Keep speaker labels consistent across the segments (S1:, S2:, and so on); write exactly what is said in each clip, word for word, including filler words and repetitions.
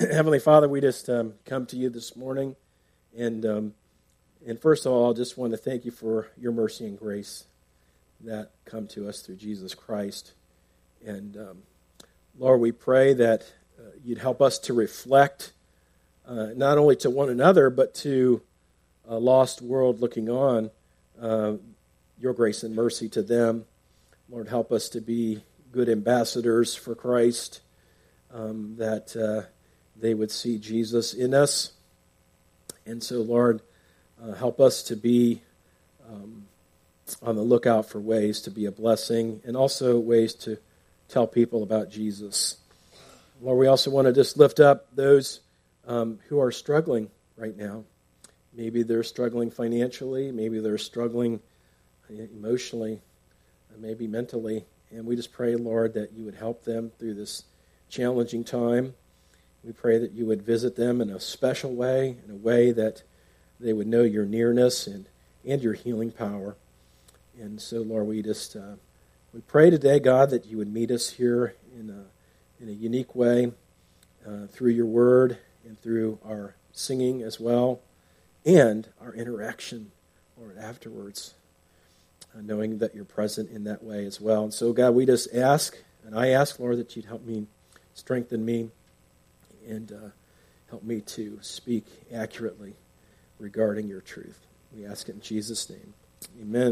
S1: Heavenly Father, we just um, come to you this morning, and um, and first of all, I just want to thank you for your mercy and grace that come to us through Jesus Christ. And um, Lord, we pray that uh, you'd help us to reflect uh, not only to one another, but to a lost world looking on, uh, your grace and mercy to them. Lord, help us to be good ambassadors for Christ, um, that uh, they would see Jesus in us. And so, Lord, uh, help us to be um, on the lookout for ways to be a blessing and also ways to tell people about Jesus. Lord, we also want to just lift up those um, who are struggling right now. Maybe they're struggling financially, maybe they're struggling emotionally, maybe mentally. And we just pray, Lord, that you would help them through this challenging time. We pray that you would visit them in a special way, in a way that they would know your nearness and, and your healing power. And so, Lord, we just uh, we pray today, God, that you would meet us here in a, in a unique way uh, through your word and through our singing as well, and our interaction, Lord, afterwards, uh, knowing that you're present in that way as well. And so, God, we just ask, and I ask, Lord, that you'd help me, strengthen me, and uh, help me to speak accurately regarding your truth. We ask it in Jesus' name. Amen.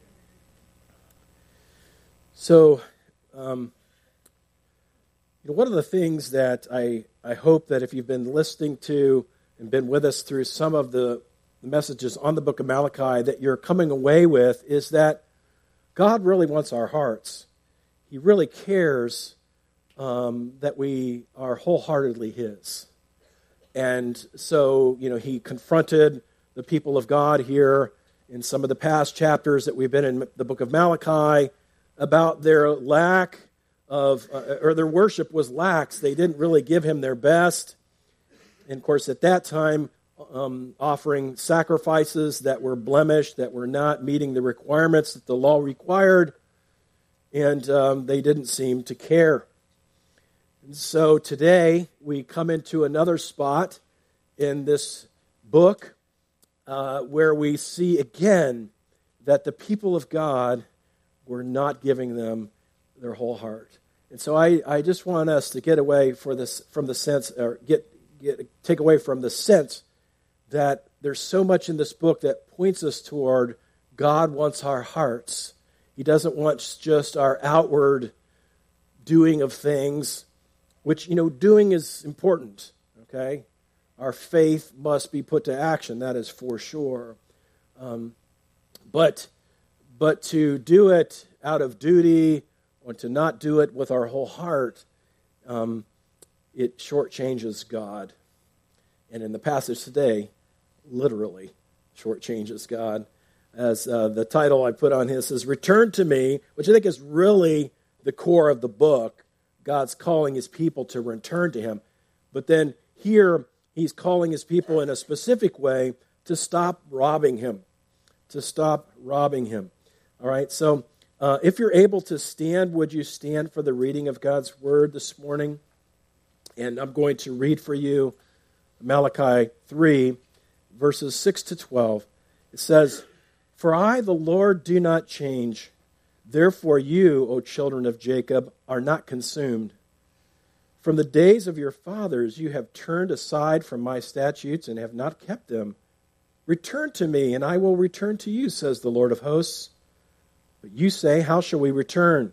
S1: So, um, you know, one of the things that I, I hope that if you've been listening to and been with us through some of the messages on the book of Malachi, that you're coming away with is that God really wants our hearts. He really cares Um, that we are wholeheartedly his. And so, you know, he confronted the people of God here in some of the past chapters that we've been in the book of Malachi about their lack of, uh, or their worship was lax. They didn't really give him their best. And of course, at that time, um, offering sacrifices that were blemished, that were not meeting the requirements that the law required, and um, they didn't seem to care. And so today we come into another spot in this book uh, where we see again that the people of God were not giving them their whole heart. And so I, I just want us to get away for this from the sense, or get, get take away from the sense that there's so much in this book that points us toward God wants our hearts. He doesn't want just our outward doing of things, which, you know, doing is important, okay? Our faith must be put to action, that is for sure. Um, but but to do it out of duty or to not do it with our whole heart, um, it shortchanges God. And in the passage today, literally shortchanges God. As uh, the title I put on his says, "Return to me," which I think is really the core of the book. God's calling his people to return to him. But then here, he's calling his people in a specific way to stop robbing him. To stop robbing him. All right, so uh, if you're able to stand, would you stand for the reading of God's word this morning? And I'm going to read for you Malachi three, verses six to twelve. It says, "For I, the Lord, do not change. Therefore you, O children of Jacob, are not consumed. From the days of your fathers you have turned aside from my statutes and have not kept them. Return to me, and I will return to you, says the Lord of hosts. But you say, how shall we return?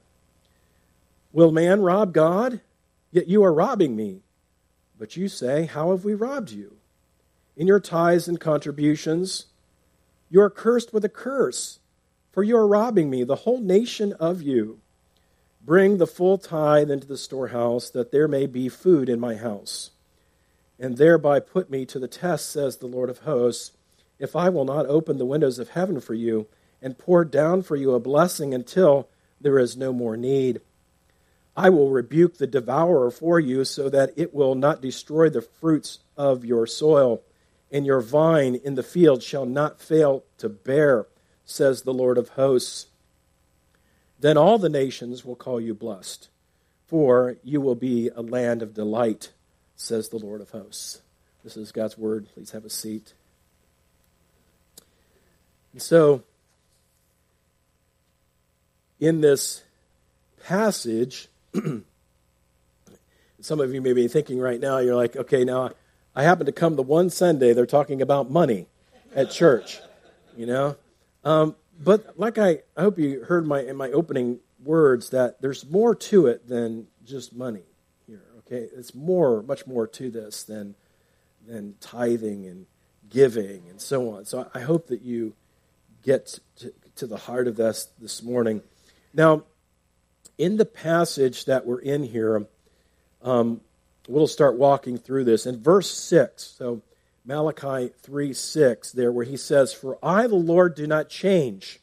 S1: Will man rob God? Yet you are robbing me. But you say, how have we robbed you? In your tithes and contributions, you are cursed with a curse. For you are robbing me, the whole nation of you. Bring the full tithe into the storehouse, that there may be food in my house. And thereby put me to the test, says the Lord of hosts, if I will not open the windows of heaven for you, and pour down for you a blessing until there is no more need. I will rebuke the devourer for you, so that it will not destroy the fruits of your soil, and your vine in the field shall not fail to bear, says the Lord of hosts. Then all the nations will call you blessed, for you will be a land of delight, says the Lord of hosts. This is God's word. Please have a seat. And so, in this passage, some of you may be thinking right now, you're like, okay, now I happen to come the one Sunday, they're talking about money at church, you know? Um, but like I, I hope you heard my in my opening words that there's more to it than just money here, okay? It's more, much more to this than, than tithing and giving and so on. So I hope that you get to, to the heart of this this morning. Now, in the passage that we're in here, um, we'll start walking through this. In verse six, so Malachi three six, there where he says, "For I, the Lord, do not change."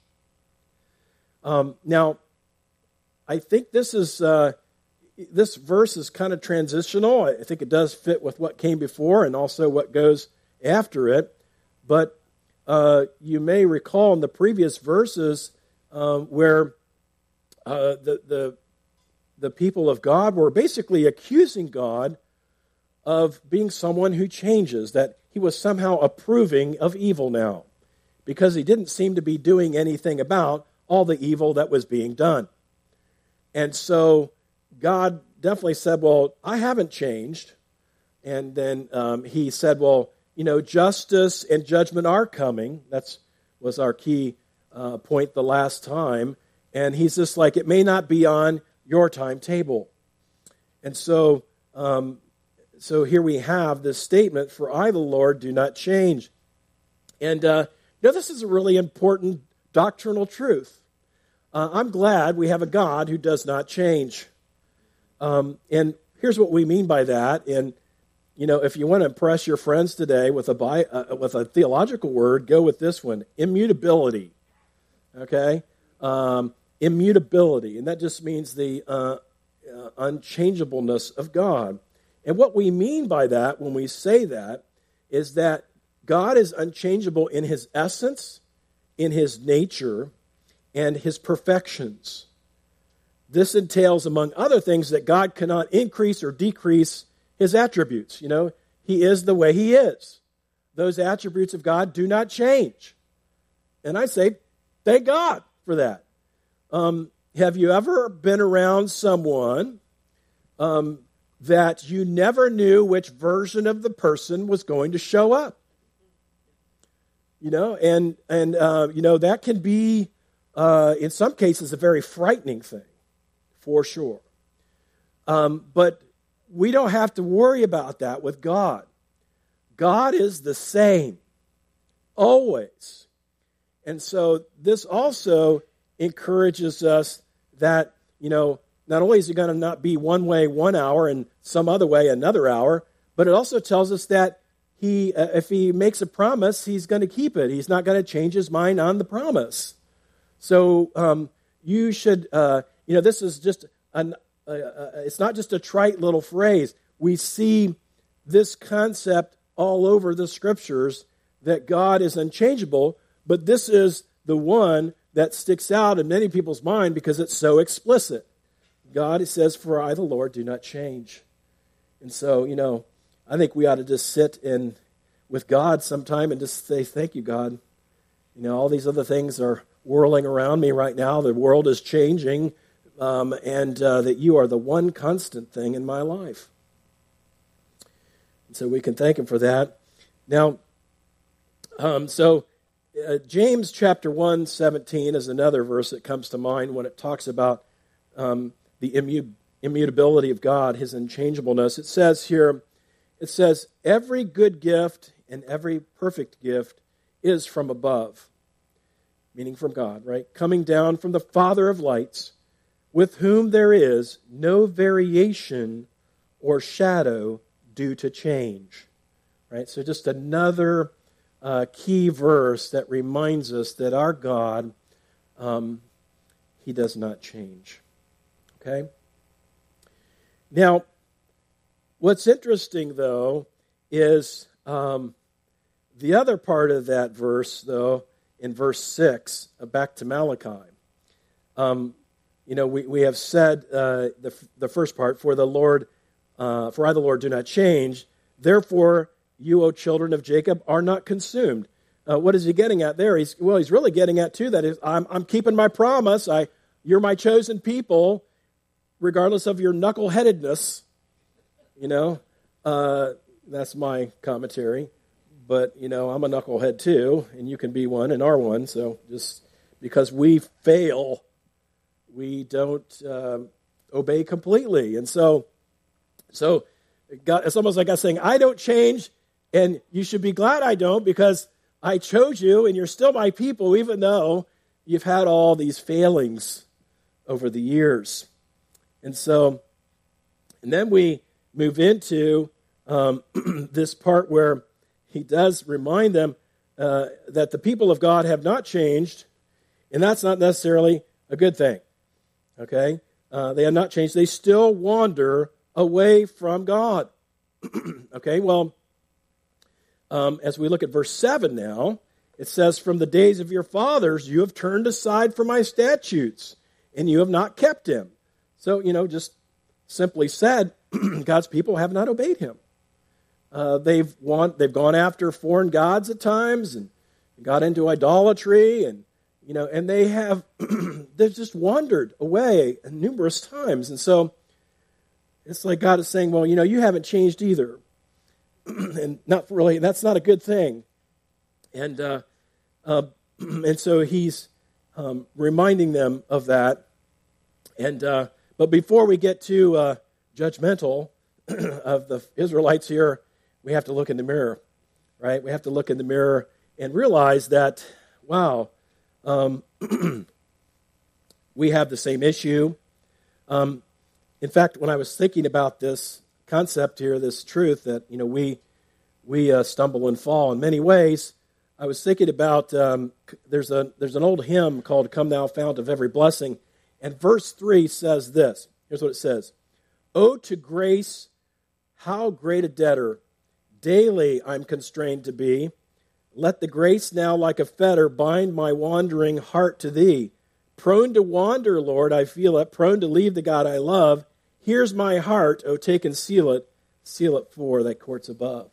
S1: Um, now, I think this is uh, this verse is kind of transitional. I think it does fit with what came before and also what goes after it. But uh, you may recall in the previous verses um, where uh, the the the people of God were basically accusing God of being someone who changes, that he was somehow approving of evil now, because he didn't seem to be doing anything about all the evil that was being done. And so God definitely said, well, I haven't changed. And then um, he said, well, you know, justice and judgment are coming. That was our key uh, point the last time. And he's just like, it may not be on your timetable. And so, um, so here we have this statement, "For I, the Lord, do not change." And uh, you know, this is a really important doctrinal truth. Uh, I'm glad we have a God who does not change. Um, and here's what we mean by that. And you know, if you want to impress your friends today with a bi- uh, with a theological word, go with this one: immutability. Okay. Um, Immutability, and that just means the uh, uh, unchangeableness of God. And what we mean by that when we say that is that God is unchangeable in his essence, in his nature, and his perfections. This entails, among other things, that God cannot increase or decrease his attributes. You know, he is the way he is. Those attributes of God do not change. And I say, thank God for that. Um, have you ever been around someone um, that you never knew which version of the person was going to show up? You know, and, and uh, you know, that can be, uh, in some cases, a very frightening thing, for sure. Um, but we don't have to worry about that with God. God is the same, always. And so this also encourages us that, you know, not only is it going to not be one way one hour and some other way another hour, but it also tells us that he, uh, if he makes a promise, he's going to keep it. He's not going to change his mind on the promise. So um, you should, uh, you know, this is just an, uh, uh, it's not just a trite little phrase. We see this concept all over the scriptures that God is unchangeable, but this is the one that sticks out in many people's mind because it's so explicit. God, it says, "For I, the Lord, do not change." And so, you know, I think we ought to just sit in with God sometime and just say, thank you, God. You know, all these other things are whirling around me right now. The world is changing, um, and uh, that you are the one constant thing in my life. And so we can thank him for that. Now, um, so... Uh, James chapter one seventeen is another verse that comes to mind when it talks about um, the immu- immutability of God, his unchangeableness. It says here, it says, "Every good gift and every perfect gift is from above," meaning from God, right? "Coming down from the Father of lights, with whom there is no variation or shadow due to change." Right? So just another Uh, key verse that reminds us that our God, um, he does not change. Okay? Now, what's interesting, though, is um, the other part of that verse, though, in verse six, uh, back to Malachi. Um, you know, we, we have said uh, the, the first part, "For the Lord uh, for I, the Lord, do not change. Therefore, you, O children of Jacob, are not consumed. Uh, what is he getting at there? He's, well, he's really getting at, too, that is, I'm, I'm keeping my promise. I, you're my chosen people, regardless of your knuckleheadedness. You know, uh, that's my commentary. But, you know, I'm a knucklehead, too, and you can be one and are one. So just because we fail, we don't uh, obey completely. And so, so God, it's almost like God saying, I don't change, and you should be glad I don't, because I chose you, and you're still my people, even though you've had all these failings over the years. And so, and then we move into um, this part where he does remind them uh, that the people of God have not changed, and that's not necessarily a good thing. Okay? Uh, they have not changed. They still wander away from God. Okay, well, um, as we look at verse seven now, it says, from the days of your fathers you have turned aside from my statutes, and you have not kept them. So, you know, just simply said, God's people have not obeyed him. Uh, they've want, they've gone after foreign gods at times and got into idolatry, and you know, and they have they've just wandered away numerous times. And so it's like God is saying, well, you know, you haven't changed either, and not really. That's not a good thing. And uh, uh, and so he's um, reminding them of that. And uh, but before we get to uh, judgmental of the Israelites here, we have to look in the mirror, right? We have to look in the mirror and realize that, wow, um, we have the same issue. Um, in fact, when I was thinking about this concept here, this truth that, you know, we we uh, stumble and fall in many ways, I was thinking about um, there's a there's an old hymn called "Come Thou Fount of Every Blessing," and verse three says this. Here's what it says: "Oh, to grace, how great a debtor daily I'm constrained to be. Let the grace now like a fetter bind my wandering heart to thee. Prone to wander, Lord, I feel it, prone to leave the God I love. Here's my heart, oh, take and seal it, seal it for thy courts above."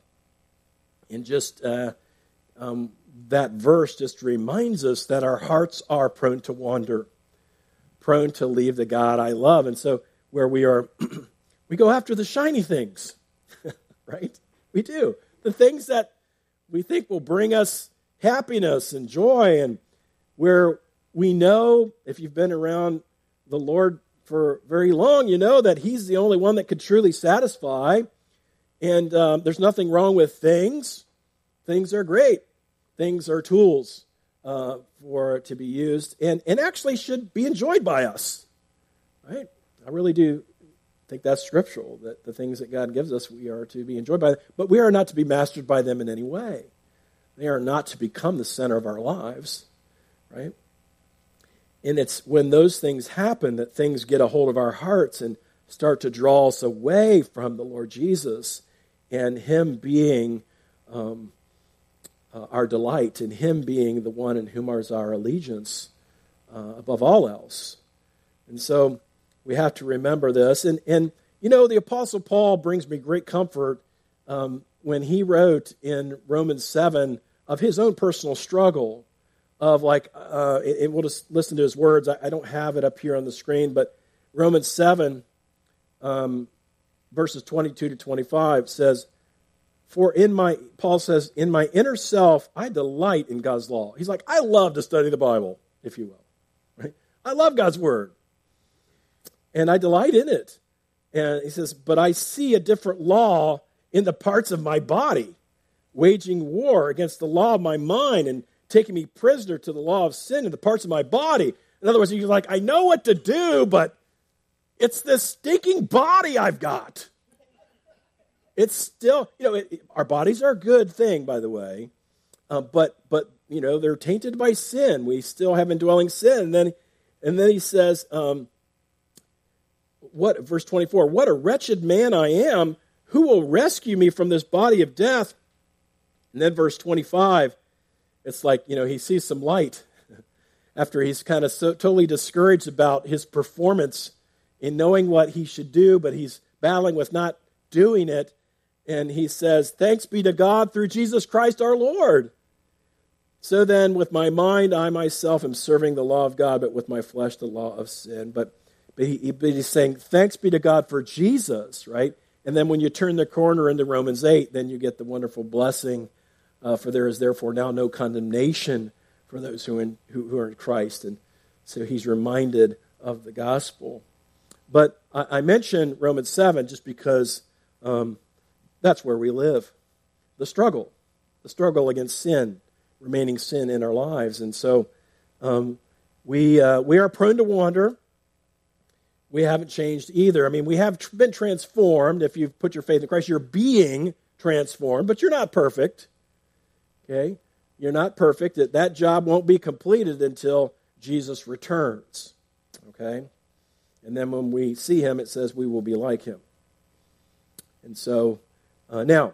S1: And just uh, um, that verse just reminds us that our hearts are prone to wander, prone to leave the God I love. And so where we are, we go after the shiny things, right? We do. The things that we think will bring us happiness and joy, and where we know, if you've been around the Lord for very long, you know that he's the only one that could truly satisfy. And um, there's nothing wrong with things. Things are great. Things are tools uh, for to be used, and, and actually should be enjoyed by us, right? I really do think that's scriptural, that the things that God gives us, we are to be enjoyed by them, but we are not to be mastered by them in any way. They are not to become the center of our lives, right? And it's when those things happen that things get a hold of our hearts and start to draw us away from the Lord Jesus and him being um, uh, our delight, and him being the one in whom is our allegiance uh, above all else. And so we have to remember this. And, and you know, the Apostle Paul brings me great comfort um, when he wrote in Romans seven of his own personal struggle of like, uh, and we'll just listen to his words. I, I don't have it up here on the screen, but Romans seven, um, verses twenty-two to twenty-five says, "For in my," Paul says, "in my inner self, I delight in God's law." He's like, I love to study the Bible, if you will. Right? I love God's word. And I delight in it. And he says, "But I see a different law in the parts of my body, waging war against the law of my mind and taking me prisoner to the law of sin in the parts of my body." In other words, he's like, I know what to do, but it's this stinking body I've got. It's still, you know, it, it, our bodies are a good thing, by the way, uh, but, but you know, they're tainted by sin. We still have indwelling sin. And then, and then he says, um, what, verse twenty-four, "What a wretched man I am. Who will rescue me from this body of death?" And then verse twenty-five, it's like, you know, he sees some light after he's kind of so totally discouraged about his performance in knowing what he should do, but he's battling with not doing it. And he says, thanks be to God through Jesus Christ our Lord. So then, with my mind, I myself am serving the law of God, but with my flesh, the law of sin. But, but, he, but he's saying, thanks be to God for Jesus, right? And then when you turn the corner into Romans eight, then you get the wonderful blessing, uh, for there is therefore now no condemnation for those who, in, who, who are in Christ. And so he's reminded of the gospel. But I, I mentioned Romans seven just because um, that's where we live. The struggle. The struggle against sin. Remaining sin in our lives. And so um, we uh, we are prone to wander. We haven't changed either. I mean, we have tr- been transformed. If you've put your faith in Christ, you're being transformed, but you're not perfect. Okay? You're not perfect. That, that job won't be completed until Jesus returns. Okay? And then when we see him, it says we will be like him. And so, uh, now,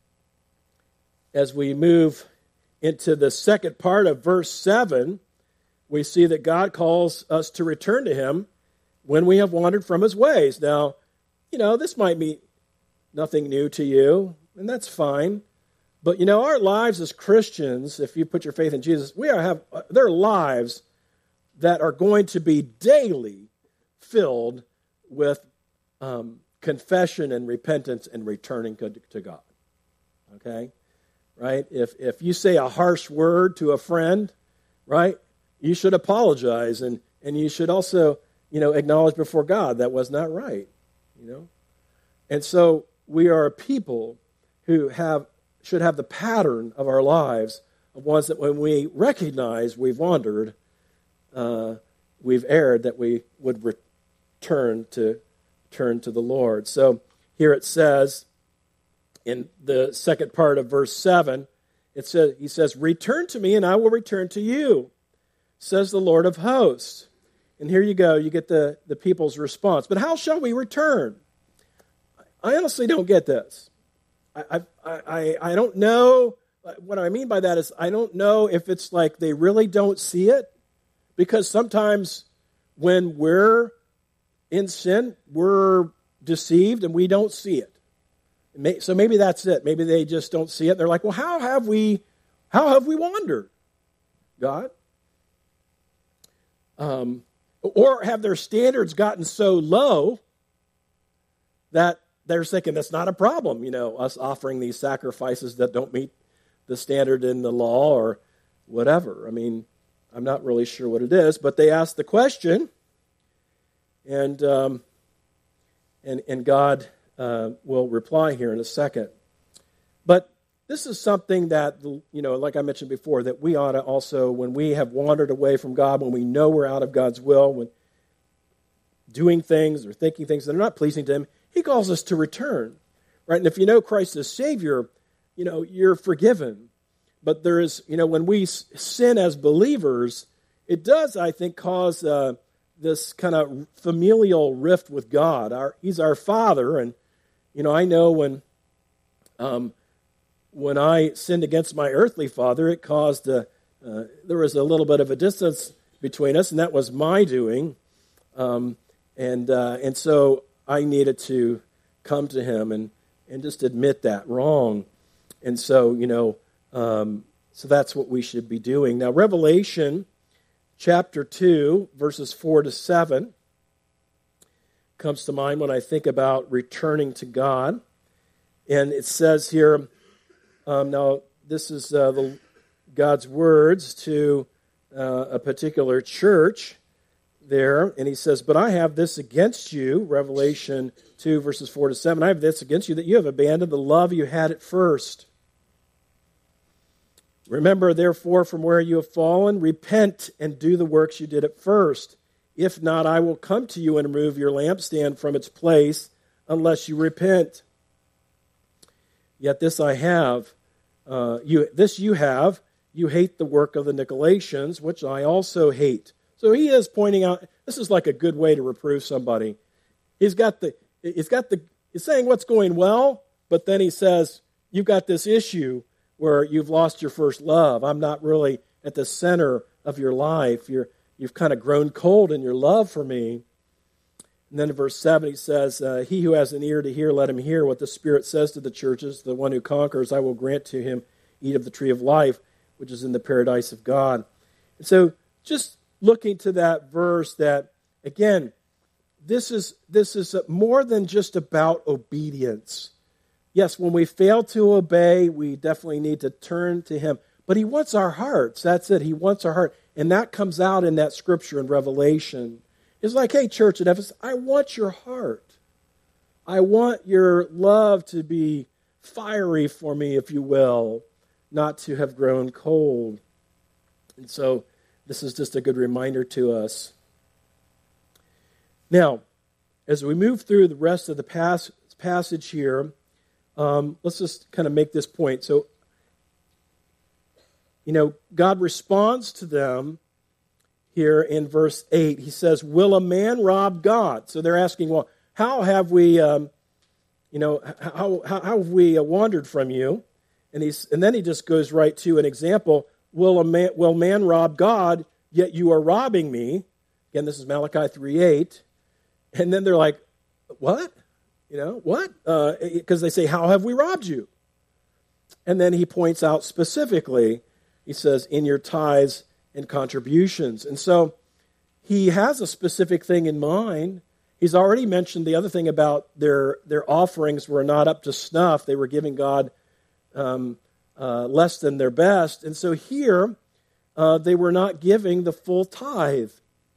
S1: as we move into the second part of verse seven, we see that God calls us to return to him when we have wandered from his ways. Now, you know, this might be nothing new to you, and that's fine. But, you know, our lives as Christians, if you put your faith in Jesus, we are have there are lives that are going to be daily filled with um, confession and repentance and returning to, to God. Okay? Right? If if you say a harsh word to a friend, right, you should apologize, and, and you should also, you know, acknowledge before God that was not right, you know. And so we are a people who have should have the pattern of our lives of ones that when we recognize we've wandered, uh, we've erred, that we would return to turn to the Lord. So here it says, in the second part of verse seven, it says, he says, return to me and I will return to you, says the Lord of hosts. And here you go, you get the, the people's response. But how shall we return? I honestly don't get this. I, I, I, I don't know. What I mean by that is I don't know if it's like they really don't see it. Because sometimes when we're in sin, we're deceived and we don't see it. So maybe that's it. Maybe they just don't see it. They're like, well, how have we, how have we wandered, God? Um, or have their standards gotten so low that they're thinking that's not a problem, you know, us offering these sacrifices that don't meet the standard in the law or whatever. I mean, I'm not really sure what it is, but they ask the question, and um, and and God Uh, will reply here in a second. But this is something that, you know, like I mentioned before, that we ought to also, when we have wandered away from God, when we know we're out of God's will, when doing things or thinking things that are not pleasing to him, he calls us to return, right? And if you know Christ as Savior, you know, you're forgiven. But there is, you know, when we sin as believers, it does, I think, cause uh, this kind of familial rift with God. Our, he's our Father, and you know, I know when um, when I sinned against my earthly father, it caused a, uh, there was a little bit of a distance between us, and that was my doing. Um, and uh, and so I needed to come to him and, and just admit that wrong. And so, you know, um, so that's what we should be doing. Now, Revelation chapter two, verses four to seven. Comes to mind when I think about returning to God. And it says here, um, now this is uh, the, God's words to uh, a particular church there. And he says, but I have this against you, Revelation two, verses four to seven. I have this against you, that you have abandoned the love you had at first. Remember, therefore, from where you have fallen, repent and do the works you did at first. If not, I will come to you and remove your lampstand from its place unless you repent. Yet this I have, uh, you this you have, you hate the work of the Nicolaitans, which I also hate. So he is pointing out, this is like a good way to reprove somebody. He's got the, he's got the, he's saying what's going well, but then he says, you've got this issue where you've lost your first love. I'm not really at the center of your life. You're You've kind of grown cold in your love for me. And then in verse seven, he says, uh, he who has an ear to hear, let him hear what the Spirit says to the churches. The one who conquers, I will grant to him, eat of the tree of life, which is in the paradise of God. And so just looking to that verse that, again, this is, this is more than just about obedience. Yes, when we fail to obey, we definitely need to turn to him. But he wants our hearts. That's it. He wants our heart. And that comes out in that scripture in Revelation. It's like, hey, church at Ephesus, I want your heart. I want your love to be fiery for me, if you will, not to have grown cold. And so this is just a good reminder to us. Now, as we move through the rest of the pas- passage here, um, let's just kind of make this point. So, you know, God responds to them here in verse eight. He says, will a man rob God? So they're asking, well, how have we, um, you know, how, how, how have we uh, wandered from you? And he's, and then he just goes right to an example. Will a man, will man rob God, yet you are robbing me? Again, this is Malachi three eight. And then they're like, what? You know, what? Because uh, they say, how have we robbed you? And then he points out specifically, he says, in your tithes and contributions. And so he has a specific thing in mind. He's already mentioned the other thing about their, their offerings were not up to snuff. They were giving God um, uh, less than their best. And so here, uh, they were not giving the full tithe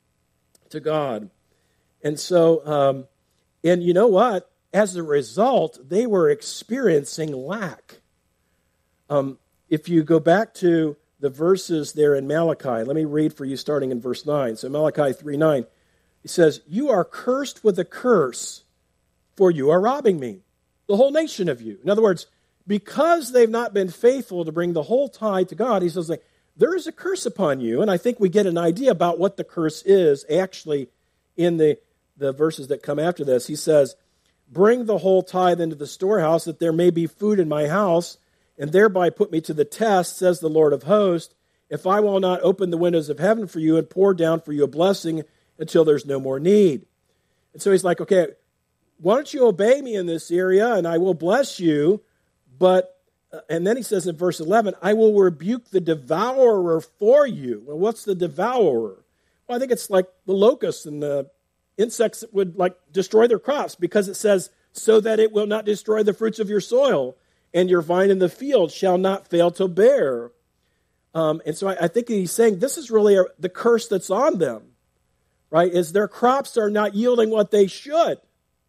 S1: to God. And so, um, and you know what? As a result, they were experiencing lack. Um, if you go back to the verses there in Malachi, let me read for you starting in verse nine. So Malachi three nine, it says, you are cursed with a curse, for you are robbing me, the whole nation of you. In other words, because they've not been faithful to bring the whole tithe to God, he says, like, there is a curse upon you. And I think we get an idea about what the curse is actually in the, the verses that come after this. He says, bring the whole tithe into the storehouse, that there may be food in my house, and thereby put me to the test, says the Lord of hosts, if I will not open the windows of heaven for you and pour down for you a blessing until there's no more need. And so he's like, okay, why don't you obey me in this area, and I will bless you, but, uh, and then he says in verse eleven, I will rebuke the devourer for you. Well, what's the devourer? Well, I think it's like the locusts and the insects that would like destroy their crops, because it says, so that it will not destroy the fruits of your soil, and your vine in the field shall not fail to bear. Um, and so I, I think he's saying this is really a, the curse that's on them, right? Is their crops are not yielding what they should.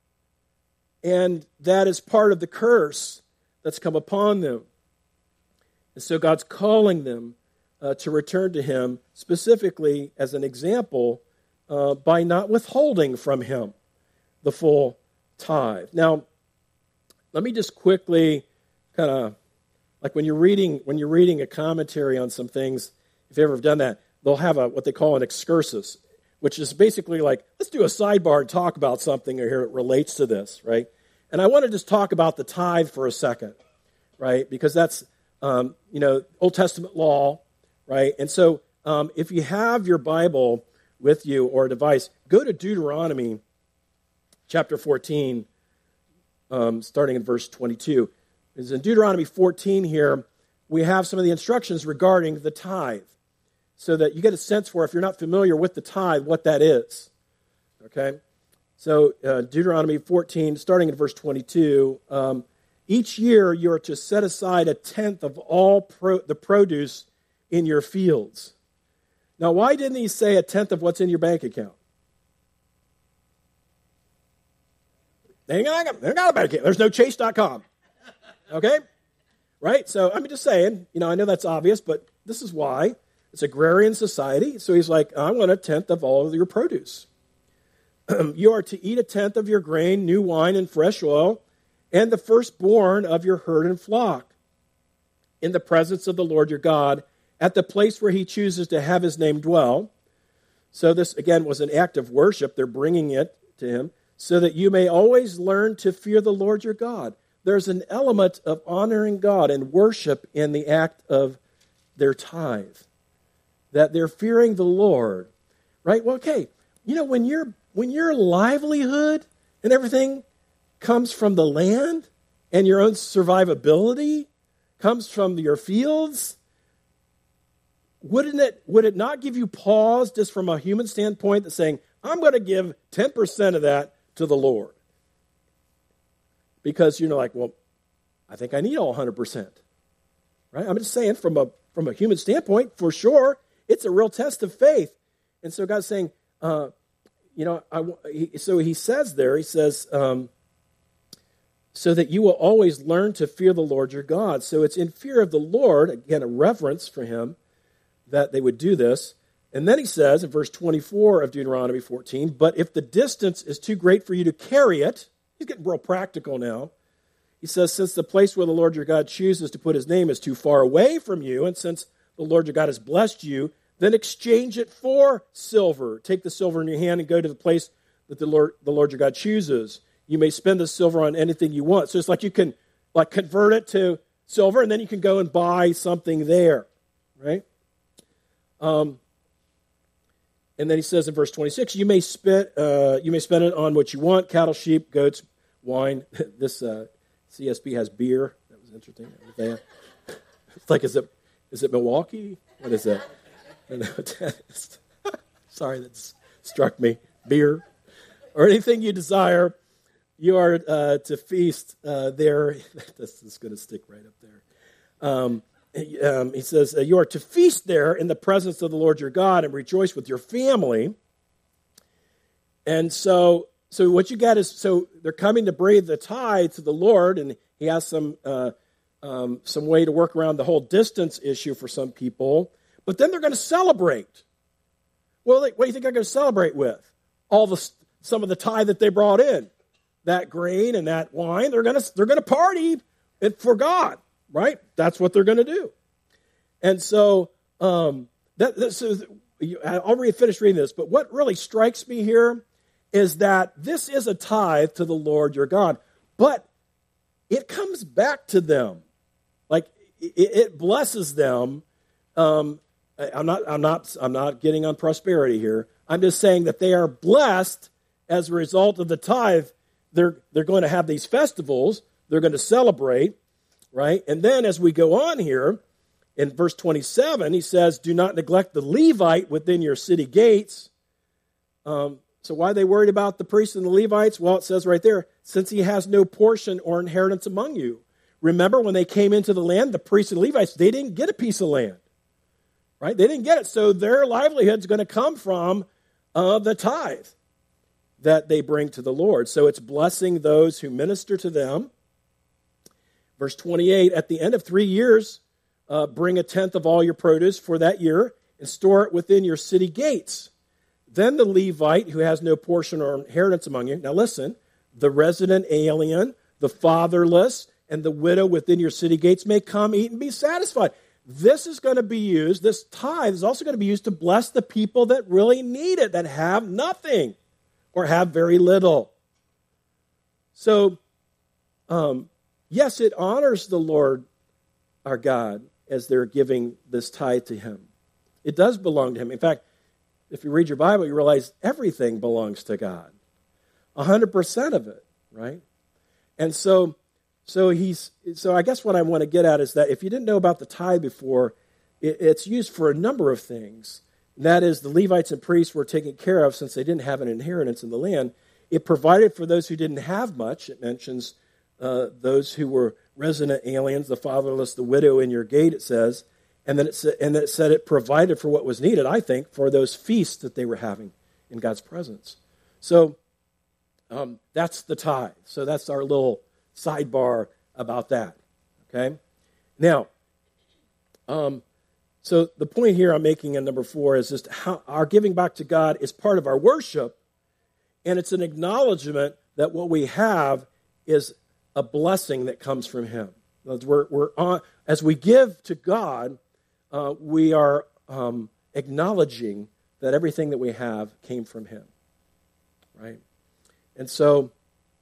S1: And that is part of the curse that's come upon them. And so God's calling them uh, to return to him, specifically as an example, uh, by not withholding from him the full tithe. Now, let me just quickly kind of, like when you're reading when you're reading a commentary on some things, if you've ever done that, they'll have a what they call an excursus, which is basically like, let's do a sidebar and talk about something here that relates to this, right? And I want to just talk about the tithe for a second, right? Because that's, um, you know, Old Testament law, right? And so um, if you have your Bible with you or a device, go to Deuteronomy chapter fourteen, um, starting in verse twenty-two. Is in Deuteronomy fourteen here, we have some of the instructions regarding the tithe, so that you get a sense for, if you're not familiar with the tithe, what that is. Okay? So uh, Deuteronomy fourteen, starting in verse twenty-two, um, each year you are to set aside a tenth of all pro- the produce in your fields. Now, why didn't he say a tenth of what's in your bank account? They ain't got, they ain't got a bank account. There's no chase dot com. Okay? Right? So I'm just saying, you know, I know that's obvious, but this is why. It's agrarian society. So he's like, I want a tenth of all of your produce. You are to eat a tenth of your grain, new wine, and fresh oil, and the firstborn of your herd and flock, in the presence of the Lord your God, at the place where he chooses to have his name dwell. So this, again, was an act of worship. They're bringing it to him, so that you may always learn to fear the Lord your God. There's an element of honoring God and worship in the act of their tithe, that they're fearing the Lord, right? Well, okay, you know, when you're when your livelihood and everything comes from the land and your own survivability comes from your fields, wouldn't it, would it not give you pause just from a human standpoint that's saying, I'm going to give ten percent of that to the Lord? Because you're like, well, I think I need all one hundred percent. Right? I'm just saying from a from a human standpoint, for sure, it's a real test of faith. And so God's saying, uh, you know, I, he, so he says there, he says, um, so that you will always learn to fear the Lord your God. So it's in fear of the Lord, again, a reverence for him, that they would do this. And then he says in verse twenty-four of Deuteronomy fourteen, but if the distance is too great for you to carry it, he's getting real practical now. He says, since the place where the Lord your God chooses to put his name is too far away from you, and since the Lord your God has blessed you, then exchange it for silver. Take the silver in your hand and go to the place that the Lord, the Lord your God chooses. You may spend the silver on anything you want. So it's like you can like convert it to silver, and then you can go and buy something there, right? Um, and then he says in verse twenty-six, you may spend uh, you may spend it on what you want: cattle, sheep, goats, wine. This uh, C S B has beer. That was interesting. It's like, is it is it Milwaukee? What is that? I don't know. Sorry, that struck me. Beer or anything you desire, you are uh, to feast uh, there. This is going to stick right up there. Um, um, he says, uh, you are to feast there in the presence of the Lord your God and rejoice with your family. And so, so what you got is, so they're coming to bring the tithe to the Lord, and he has some uh, um, some way to work around the whole distance issue for some people. But then they're going to celebrate. Well, what do you think they're going to celebrate with? All the some of the tithe that they brought in, that grain and that wine. They're going to they're going to party for God, right? That's what they're going to do. And so, um, that, that so I'll read, finish reading this. But what really strikes me here is that this is a tithe to the Lord your God, but it comes back to them, like it, it blesses them. Um, I'm not, I'm not, I'm not getting on prosperity here. I'm just saying that they are blessed as a result of the tithe. They're, they're going to have these festivals. They're going to celebrate, right? And then as we go on here, in verse twenty-seven, he says, do not neglect the Levite within your city gates. Um, so why are they worried about the priests and the Levites? Well, it says right there, since he has no portion or inheritance among you. Remember when they came into the land, the priests and Levites, they didn't get a piece of land. Right? They didn't get it. So their livelihood is going to come from uh, the tithe that they bring to the Lord. So it's blessing those who minister to them. Verse twenty-eight, at the end of three years, uh, bring a tenth of all your produce for that year and store it within your city gates. Then the Levite, who has no portion or inheritance among you, now listen, the resident alien, the fatherless, and the widow within your city gates may come, eat, and be satisfied. This is going to be used, this tithe is also going to be used to bless the people that really need it, that have nothing or have very little. So, um, yes, it honors the Lord our God as they're giving this tithe to him. It does belong to him. In fact, if you read your Bible, you realize everything belongs to God. A hundred percent of it, right? And so, so he's, so I guess what I want to get at is that if you didn't know about the tithe before, it, it's used for a number of things. And that is, the Levites and priests were taken care of since they didn't have an inheritance in the land. It provided for those who didn't have much. It mentions uh, those who were resident aliens, the fatherless, the widow in your gate, it says. And then it said, and then it said it provided for what was needed, I think, for those feasts that they were having in God's presence. So um, that's the tithe. So that's our little sidebar about that. Okay? Now, um, so the point here I'm making in number four is just how our giving back to God is part of our worship, and it's an acknowledgement that what we have is a blessing that comes from him. We're, we're on, as we give to God, Uh, we are um, acknowledging that everything that we have came from him, right? And so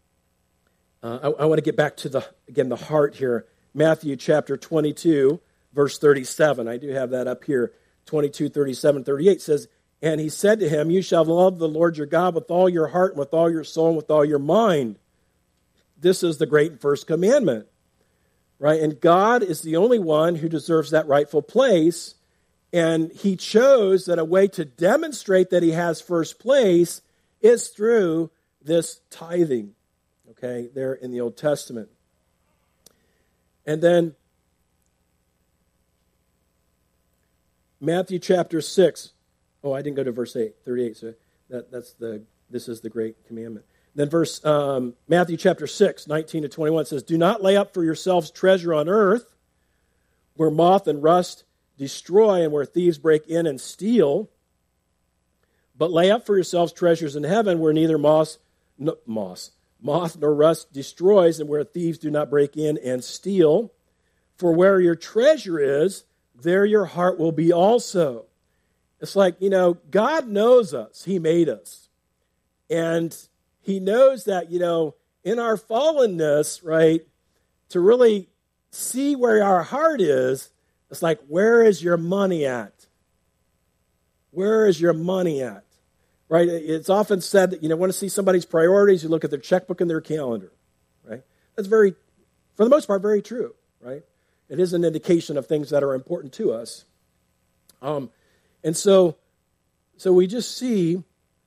S1: uh, I, I want to get back to, the again, the heart here. Matthew chapter twenty-two, verse thirty-seven. I do have that up here. twenty-two, thirty-seven, thirty-eight says, And he said to him, you shall love the Lord your God with all your heart, and with all your soul, and with all your mind. This is the great first commandment, right? And God is the only one who deserves that rightful place. And he chose that a way to demonstrate that he has first place is through this tithing, okay, there in the Old Testament. And then Matthew chapter six. Oh, I didn't go to verse eight, thirty-eight. So that, that's the, this is the great commandment. Then verse, um, Matthew chapter six, nineteen to twenty-one says, do not lay up for yourselves treasure on earth, where moth and rust destroy and where thieves break in and steal, but lay up for yourselves treasures in heaven, where neither moss, no, moss, moth nor rust destroys, and where thieves do not break in and steal. For where your treasure is, there your heart will be also. It's like, you know, God knows us. He made us. And he knows that, you know, in our fallenness, right, to really see where our heart is, it's like, where is your money at? Where is your money at? Right? It's often said that, you know, want to see somebody's priorities, you look at their checkbook and their calendar, right? That's very, for the most part, very true, right? It is an indication of things that are important to us. Um, and so, so we just see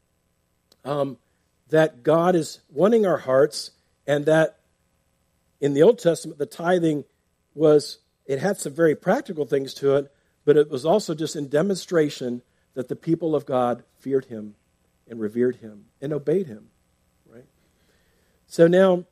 S1: um, that God is wanting our hearts, and that in the Old Testament, the tithing was, it had some very practical things to it, but it was also just in demonstration that the people of God feared him and revered him and obeyed him, right? So now,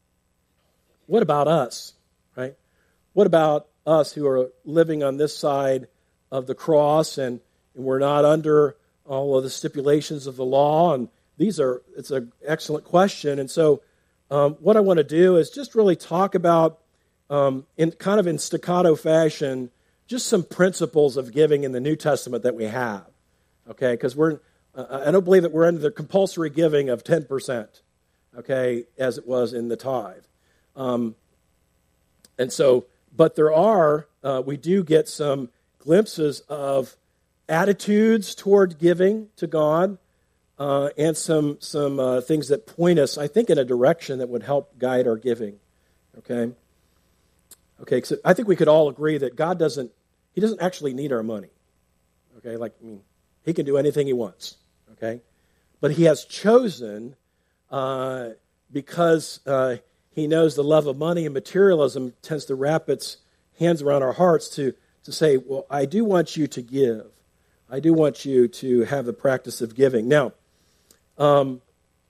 S1: what about us, right? What about us who are living on this side of the cross, and, and we're not under all of the stipulations of the law? And these are, it's an excellent question. And so um, what I want to do is just really talk about, um, in kind of in staccato fashion, just some principles of giving in the New Testament that we have, okay? Because we're, uh, I don't believe that we're under the compulsory giving of ten percent, okay, as it was in the tithe. Um, and so, but there are, uh, we do get some glimpses of attitudes toward giving to God, uh, and some some uh, things that point us, I think, in a direction that would help guide our giving, okay? Okay, so I think we could all agree that God doesn't, he doesn't actually need our money, okay? Like, I mean, he can do anything he wants, okay? But he has chosen, uh, because uh, he knows the love of money and materialism tends to wrap its hands around our hearts, to, to say, well, I do want you to give. I do want you to have the practice of giving. Now, um,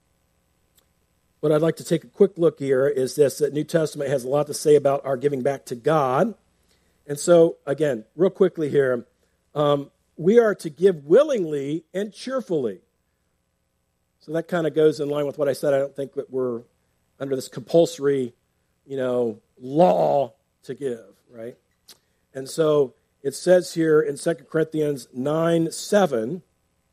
S1: what I'd like to take a quick look here is this, that New Testament has a lot to say about our giving back to God. And so, again, real quickly here, um, we are to give willingly and cheerfully. So that kind of goes in line with what I said. I don't think that we're under this compulsory, you know, law to give, right? And so it says here in Second Corinthians nine seven,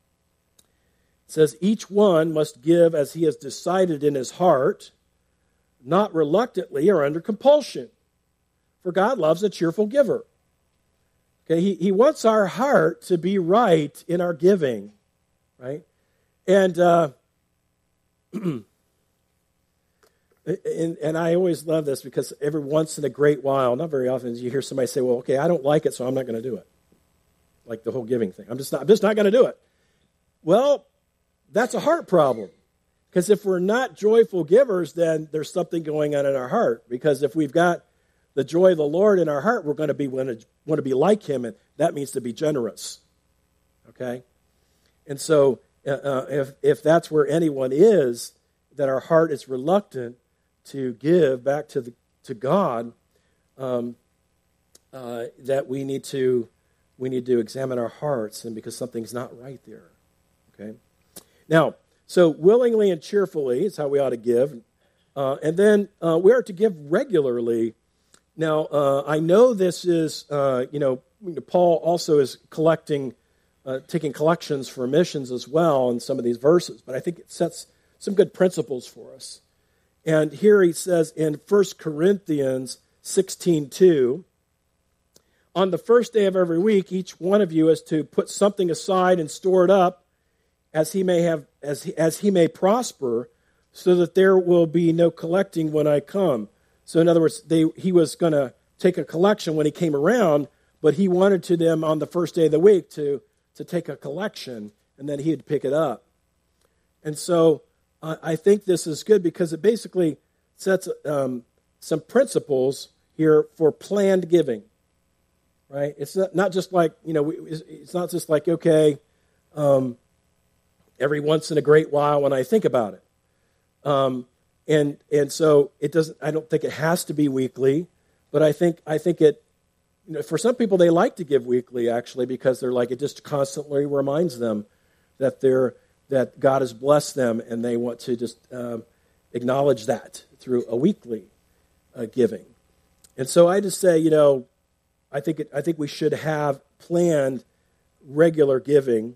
S1: it says, each one must give as he has decided in his heart, not reluctantly or under compulsion. For God loves a cheerful giver. Okay, he, he wants our heart to be right in our giving, right? And, uh, and and I always love this, because every once in a great while, not very often, you hear somebody say, well, okay, I don't like it, so I'm not going to do it. Like the whole giving thing. I'm just not, I'm just not going to do it. Well, that's a heart problem. Because if we're not joyful givers, then there's something going on in our heart. Because if we've got the joy of the Lord in our heart, we're going to be want to, want to be like him, and that means to be generous. Okay? And so uh, if if that's where anyone is, that our heart is reluctant to give back to the to God, um, uh, that we need to we need to examine our hearts, and because something's not right there. Okay? Now, so willingly and cheerfully is how we ought to give. Uh, and then uh, we are to give regularly. Now, uh, I know this is, uh, you know, Paul also is collecting, uh, taking collections for missions as well in some of these verses, but I think it sets some good principles for us. And here he says in First Corinthians sixteen two, on the first day of every week, each one of you is to put something aside and store it up as he may have as he, as he may prosper, so that there will be no collecting when I come. So in other words, they, he was going to take a collection when he came around, but he wanted to them on the first day of the week to, to take a collection, and then he'd pick it up. And so uh, I think this is good because it basically sets um, some principles here for planned giving, right? It's not, not just like, you know, it's not just like, okay, um, every once in a great while when I think about it. Um, and and so it doesn't. I don't think it has to be weekly, but I think I think it. You know, for some people, they like to give weekly actually because they're like it just constantly reminds them that they're that God has blessed them, and they want to just um, acknowledge that through a weekly uh, giving. And so I just say, you know, I think it, I think we should have planned regular giving.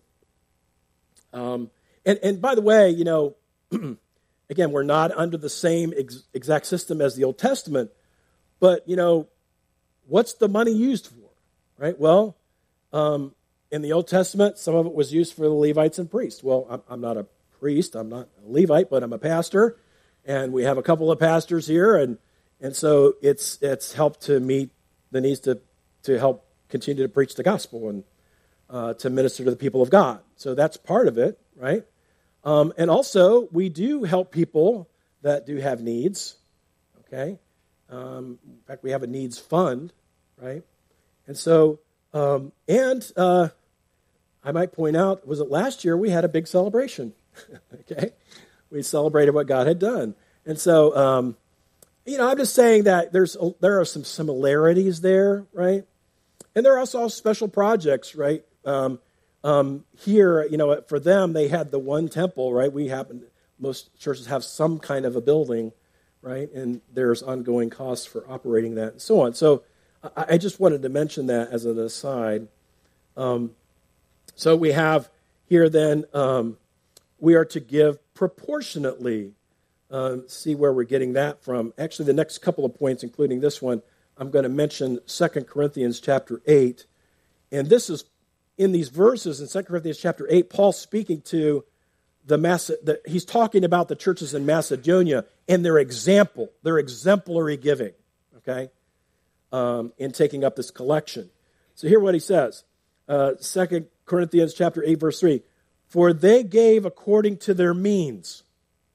S1: Um, and and by the way, you know. Again, we're not under the same ex- exact system as the Old Testament, but, you know, what's the money used for, right? Well, um, in the Old Testament, some of it was used for the Levites and priests. Well, I'm, I'm not a priest, I'm not a Levite, but I'm a pastor, and we have a couple of pastors here, and and so it's it's helped to meet the needs to, to help continue to preach the gospel and uh, to minister to the people of God. So that's part of it, right? Um, and also, we do help people that do have needs, okay? Um, in fact, we have a needs fund, right? And so, um, and uh, I might point out, was it last year we had a big celebration, okay? We celebrated what God had done. And so, um, you know, I'm just saying that there's a, there are some similarities there, right? And there are also special projects, right? Um Um, here, you know, for them, they had the one temple, right? We happen, most churches have some kind of a building, right? And there's ongoing costs for operating that and so on. So I, I just wanted to mention that as an aside. Um, so we have here then, um, we are to give proportionately. Um, see where we're getting that from. Actually, the next couple of points, including this one, I'm going to mention Second Corinthians chapter eight. And this is in these verses in Second Corinthians chapter eight, Paul's speaking to the, Mace- the he's talking about the churches in Macedonia and their example, their exemplary giving, okay, um, in taking up this collection. So hear what he says. Uh, Second Corinthians chapter eight, verse three. For they gave according to their means,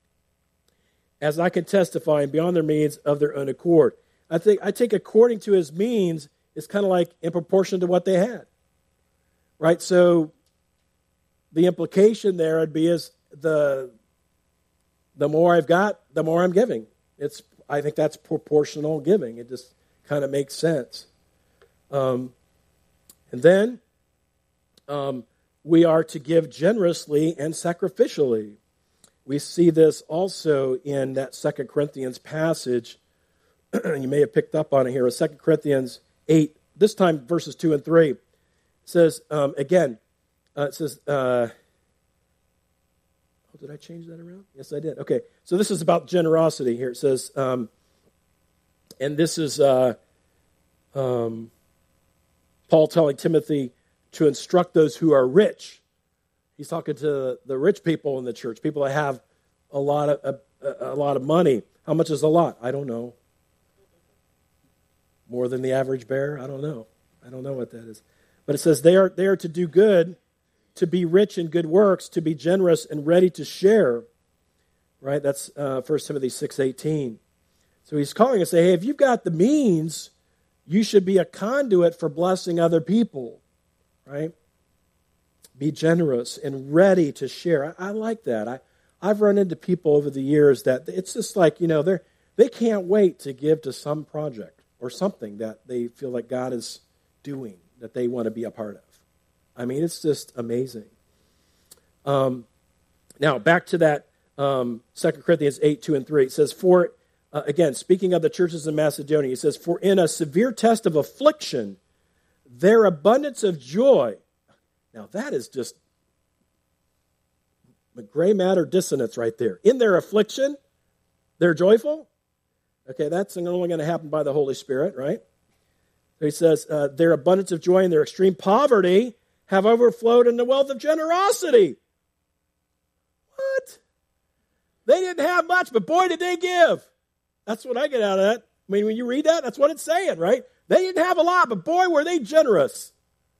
S1: as I can testify, and beyond their means of their own accord. I think I take according to his means is kind of like in proportion to what they had. Right, so the implication there would be is the the more I've got, the more I'm giving. It's I think that's proportional giving. It just kind of makes sense. Um, and then um, we are to give generously and sacrificially. We see this also in that Second Corinthians passage. You may have picked up on it here. Second Corinthians eight, this time verses two and three. It says, um, again, uh, it says, uh, oh, did I change that around? Yes, I did. Okay, so this is about generosity here. It says, um, and this is uh, um, Paul telling Timothy to instruct those who are rich. He's talking to the rich people in the church, people that have a lot of a, a lot of money. How much is a lot? I don't know. More than the average bear? I don't know. I don't know what that is. But it says they are, they are to do good, to be rich in good works, to be generous and ready to share. Right? That's uh, First Timothy six eighteen. So he's calling us, say, hey, if you've got the means, you should be a conduit for blessing other people. Right? Be generous and ready to share. I, I like that. I, I've run into people over the years that it's just like, you know, they're, they can't wait to give to some project or something that they feel like God is doing, that they want to be a part of. I mean, it's just amazing. Um, now, back to that um, Second Corinthians eight, two and three. It says, for, uh, again, speaking of the churches in Macedonia, it says, for in a severe test of affliction, their abundance of joy. Now, that is just a gray matter dissonance right there. In their affliction, they're joyful. Okay, that's only going to happen by the Holy Spirit, right? He says, uh, their abundance of joy and their extreme poverty have overflowed in the wealth of generosity. What? They didn't have much, but boy, did they give. That's what I get out of that. I mean, when you read that, that's what it's saying, right? They didn't have a lot, but boy, were they generous.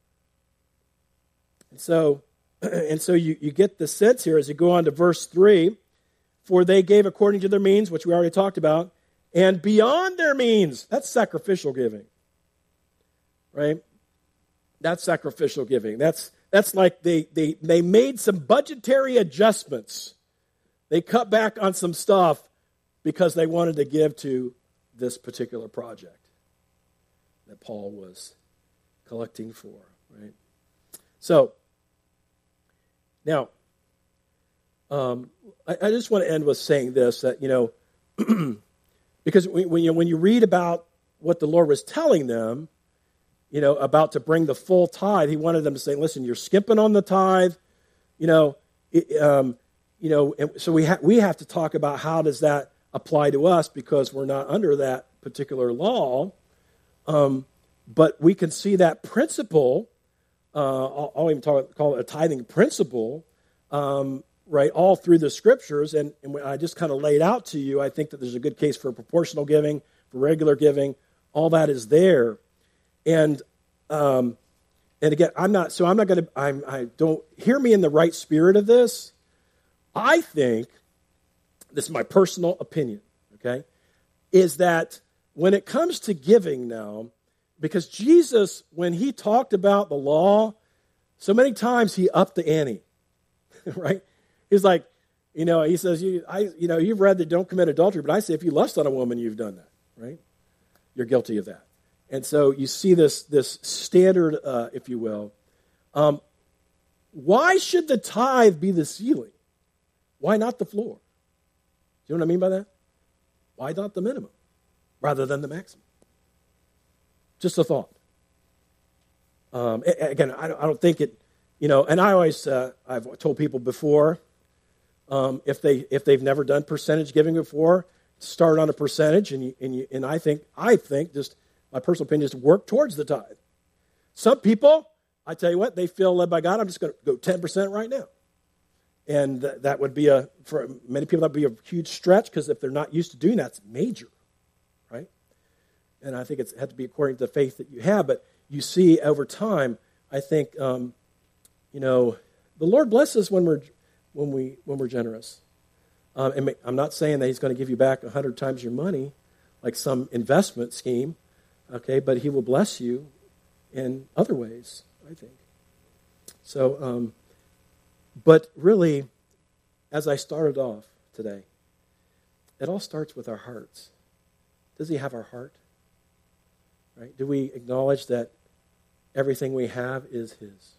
S1: And so, and so you, you get the sense here as you go on to verse three, for they gave according to their means, which we already talked about, and beyond their means. That's sacrificial giving, right? That's sacrificial giving. That's that's like they they they made some budgetary adjustments. They cut back on some stuff because they wanted to give to this particular project that Paul was collecting for, right? So, now, um, I, I just want to end with saying this, that, you know, because when, when, you, when you read about what the Lord was telling them, you know, about to bring the full tithe, he wanted them to say, listen, you're skimping on the tithe, you know, it, um, you know, and so we, ha- we have to talk about how does that apply to us because we're not under that particular law. Um, but we can see that principle, uh, I'll, I'll even talk, call it a tithing principle, um, right, all through the scriptures. And, and when I just kind of laid out to you, I think that there's a good case for proportional giving, for regular giving. All that is there. And um, and again, I'm not, so I'm not going to, I'm, I don't, hear me in the right spirit of this. I think, this is my personal opinion, okay, is that when it comes to giving now, because Jesus, when he talked about the law, so many times he upped the ante, right? He's like, you know, he says, you, I, you know, you've read that don't commit adultery, but I say if you lust on a woman, you've done that, right? You're guilty of that. And so you see this, this standard, uh, if you will. Um, why should the tithe be the ceiling? Why not the floor? Do you know what I mean by that? Why not the minimum rather than the maximum? Just a thought. Um, again, I don't, I don't think it, you know, and I always, uh, I've told people before, um, if, they, if they've never done percentage giving before, start on a percentage, and, you, and, you, and I think, I think just, my personal opinion is to work towards the tithe. Some people, I tell you what, they feel led by God, I'm just going to go ten percent right now. And th- that would be a, for many people, that would be a huge stretch, because if they're not used to doing that, it's major, right? And I think it's, it had to be according to the faith that you have. But you see over time, I think, um, you know, the Lord blesses when we're when we when we're generous. Um, and I'm not saying that He's going to give you back a hundred times your money, like some investment scheme, okay? But He will bless you in other ways, I think. So, um, but really, as I started off today, it all starts with our hearts. Does He have our heart? Right? Do we acknowledge that everything we have is His,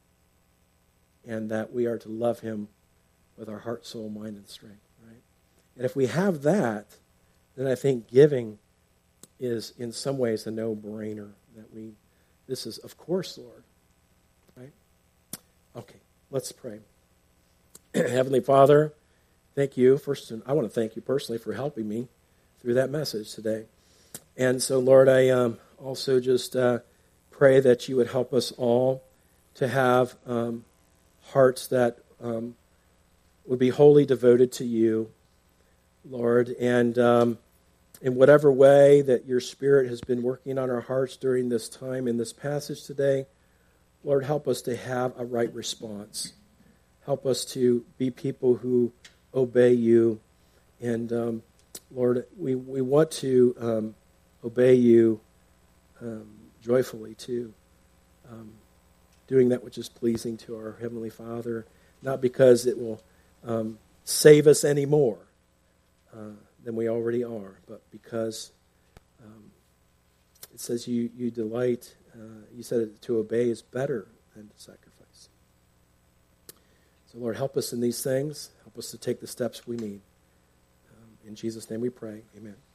S1: and that we are to love Him with our heart, soul, mind, and strength? Right? And if we have that, then I think giving is in some ways a no-brainer. That we, this is, of course, Lord. Right? Okay, let's pray. Heavenly Father, thank you. First, I want to thank you personally for helping me through that message today. And so, Lord, I um, also just uh, pray that you would help us all to have um, hearts that um, would be wholly devoted to you, Lord. And um, in whatever way that your Spirit has been working on our hearts during this time in this passage today, Lord, help us to have a right response. Help us to be people who obey you. And, um, Lord, we, we want to um, obey you um, joyfully, too. Um, doing that which is pleasing to our Heavenly Father, not because it will um, save us any more uh, than we already are, but because um, it says you, you delight, uh, you said to obey is better than to sacrifice. So, Lord, help us in these things. Help us to take the steps we need. Um, in Jesus' name we pray. Amen.